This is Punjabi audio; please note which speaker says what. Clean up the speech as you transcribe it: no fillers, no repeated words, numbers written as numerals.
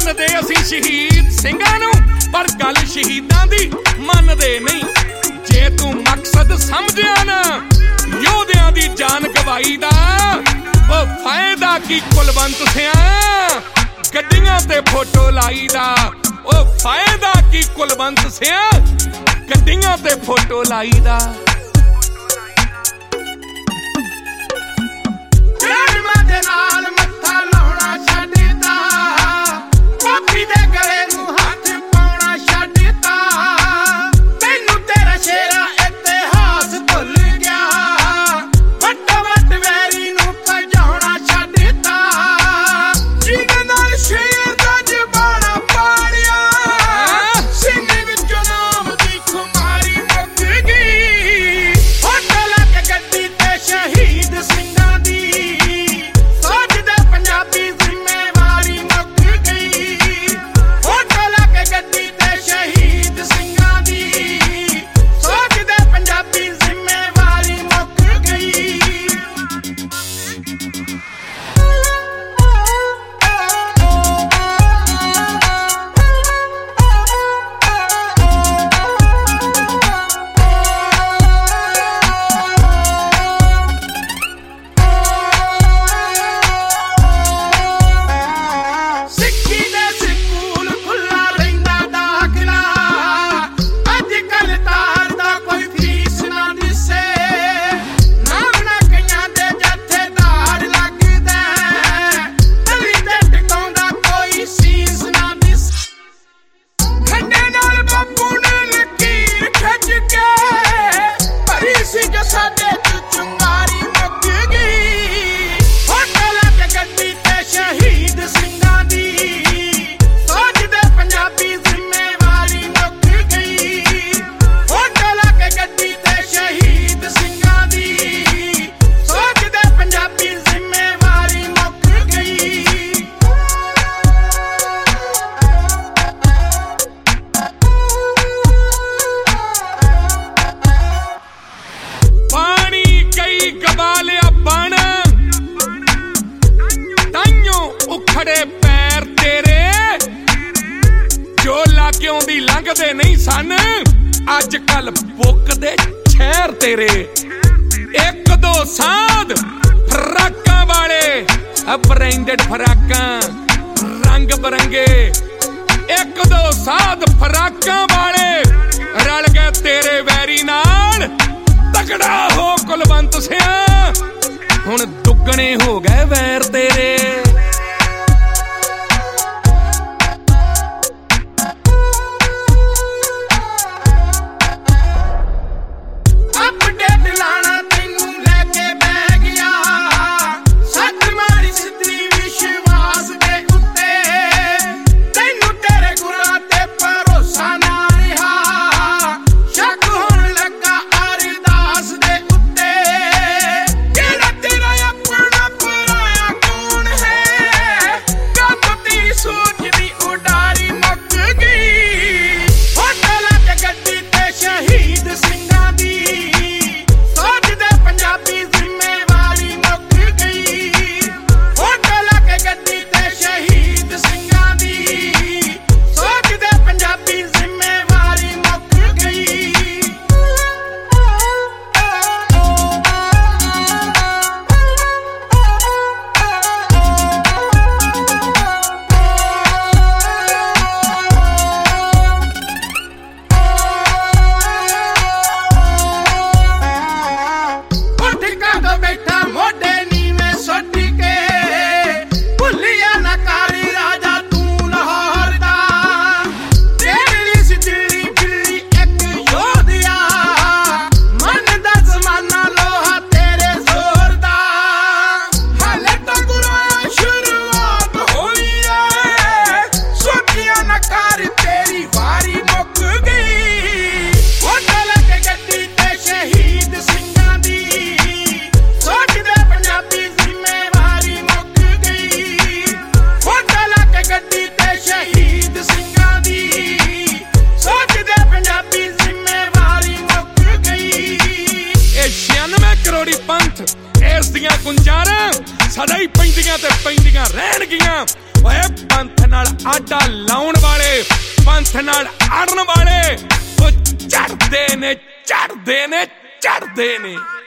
Speaker 1: ਮੰਨਦੇ ਅਸੀਂ ਸ਼ਹੀਦ ਸਿੰਘਾਂ ਨੂੰ, ਪਰ ਗੱਲ ਸ਼ਹੀਦਾਂ ਦੀ ਮੰਨਦੇ ਨਹੀਂ। ਜੇ ਤੂੰ ਮਕਸਦ ਸਮਝਿਆ ਨਾ ਯੋਧਿਆਂ ਦੀ ਜਾਨ ਗਵਾਈ ਦਾ, ਉਹ ਫਾਇਦਾ ਕੀ ਕੁਲਵੰਤ ਸਿਆ ਗੱਡੀਆਂ ਤੇ ਫੋਟੋ ਲਾਈ ਦਾ। ਉਹ ਫਾਇਦਾ ਕੀ ਕੁਲਵੰਤ ਸਿਆ ਗੱਡੀਆਂ ਤੇ ਫੋਟੋ ਲਾਈ ਦਾ।
Speaker 2: ਦੇ ਨਾਲ ਮੱਥਾ ਲਾਉਣਾ ਛੱਡਤਾ, ਕਾਪੀ ਦੇ ਗਲੇ ਨੂੰ ਹੱਥ ਪਾਉਣਾ ਛੱਡਤਾ। ਤੈਨੂੰ ਤੇਰਾ ਸ਼ੇਰਾ ਇਤਿਹਾਸ ਭੁੱਲ ਗਿਆ, ਵੱਟ ਵੱਟ ਵੈਰੀ ਨੂੰ ਭਜਾਉਣਾ ਛੱਡਤਾ। ਜਿਹਦੇ ਨਾਲ ਸ਼ੇਰ ਦਾ ਜਬਾਨਾ ਪਾੜਿਆ, ਸੀਨੇ ਵਿੱਚੋਂ ਨਾਮ ਦੀ ਖੁਮਾਰੀ ਮੁੱਕ ਗਈ। ਹੋਟਲ ਕੇ ਗੱਡੀ ਤੇ ਸ਼ਹੀਦ ਸਿੰਘਾਂ ਦੀ
Speaker 1: ਲੰਘਦੇ ਨਹੀਂ ਸਨ ਅੱਜ ਕੱਲ ਬੁੱਕਦੇ ਸ਼ਹਿਰ ਤੇਰੇ। ਇੱਕ ਦੋ ਸਾਧ ਫਰਾਕਾਂ ਵਾਲੇ, ਬ੍ਰਾਂਡਡ ਫਰਾਕਾਂ ਰੰਗ ਬਰੰਗੇ। ਇੱਕ ਦੋ ਸਾਧ ਫਰਾਕਾਂ ਵਾਲੇ ਰਲ ਗਏ ਤੇਰੇ ਵੈਰੀ ਨਾਲ। ਤਕੜਾ ਹੋ ਕੁਲਵੰਤ ਸਿਆ, ਹੁਣ ਦੁੱਗਣੇ ਹੋ ਗਏ ਵੈਰ ਤੇਰੇ। ਦੀਆਂ ਗੁੰਜਾਰਾਂ ਸਦਾ ਹੀ ਪੈਂਦੀਆਂ ਤੇ ਪੈਂਦੀਆਂ ਰਹਿਣਗੀਆਂ। ਓਏ ਪੰਥ ਨਾਲ ਆਡਾ ਲਾਉਣ ਵਾਲੇ, ਪੰਥ ਨਾਲ ਅੜਨ ਵਾਲੇ ਉਹ ਚੜਦੇ ਨੇ, ਚੜਦੇ ਨੇ, ਚੜਦੇ ਨੇ।